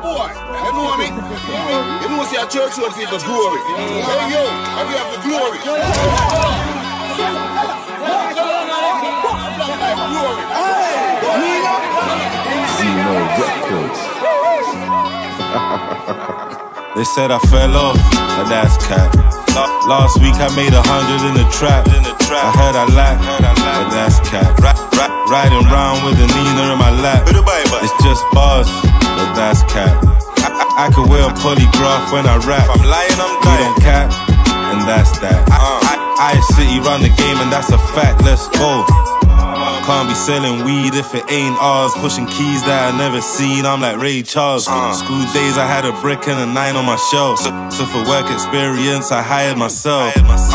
boy. You know me? You know see a church road people glory. Hey yo, and we have the glory. Zeno Records. They said I fell off, but that's cap. Last week I made 100 in the trap. I heard I lack, but that's cap. Riding round with the Nina in my lap. It's just bars, but that's cap. I could wear a polygraph when I rap. If I'm lying, I'm dying. We don't cap, and that's that. Ice City run the game, and that's a fact. Let's go. Can't be selling weed if it ain't ours. Pushing keys that I never seen, I'm like Ray Charles. School days I had a brick and a 9 on my shelf. So for work experience I hired myself.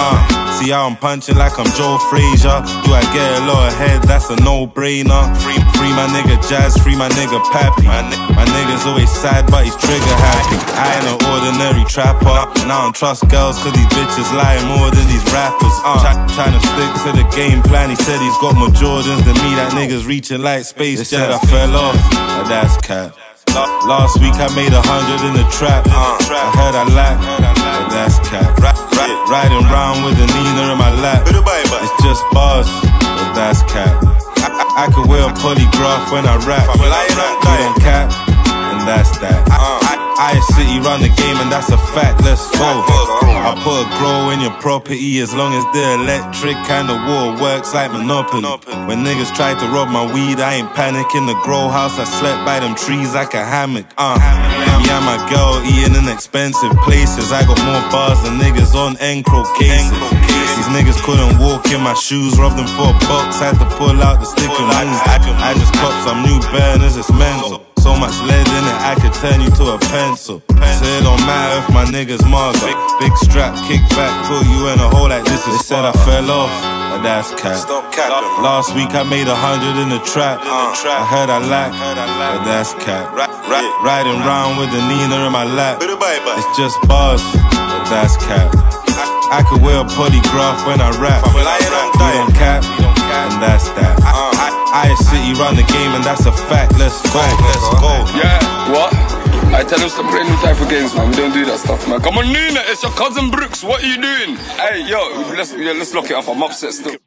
See how I'm punching like I'm Joe Frazier. Do I get a lot of head? That's a no-brainer. Free my nigga Jazz, free my nigga Pappy. My nigga's always sad but he's trigger happy. I ain't an ordinary trapper, and I don't trust girls cause these bitches lie more than these rappers. Trying to stick to the game plan. He said he's got more Jordans than me, that nigga's reaching like space. They said I fell off, but that's cap. Last week I made 100 in the trap. I heard I lack, but that's cap. Riding round with the Nina in my lap. It's just bars, but that's cap. I could wear a polygraph when I rap. We don't cap, and that's that. Ice City run the game and that's a fact, let's go. I put a grow in your property as long as the electric kind of war works like Monopoly. When niggas tried to rob my weed, I ain't panicking. The grow house, I slept by them trees like a hammock. Me and my girl eating in expensive places. I got more bars than niggas on Encro cases. These niggas couldn't walk in my shoes, robbed them for a box, had to pull out the stick and move. I just copped some new burners, it's mental. So much lead in it, I could turn you to a pencil. So it don't matter if my niggas marga. Big strap, kick back, put you in a hole like this is. They said I fell off, but that's cap. Last week I made 100 in the trap. I heard I lack, but that's cap. Riding round with the Nina in my lap. It's just bars, but that's cap. I could wear a polygraph when I rap. We don't cap, and that's that. Ice City run the game and that's a fact. Let's go, let's go. Yeah, what? I tell him stop playing them type of games, man. We don't do that stuff, man. Come on, Nina, it's your cousin Brooks. What are you doing? Hey, yo, let's lock it up. I'm upset still.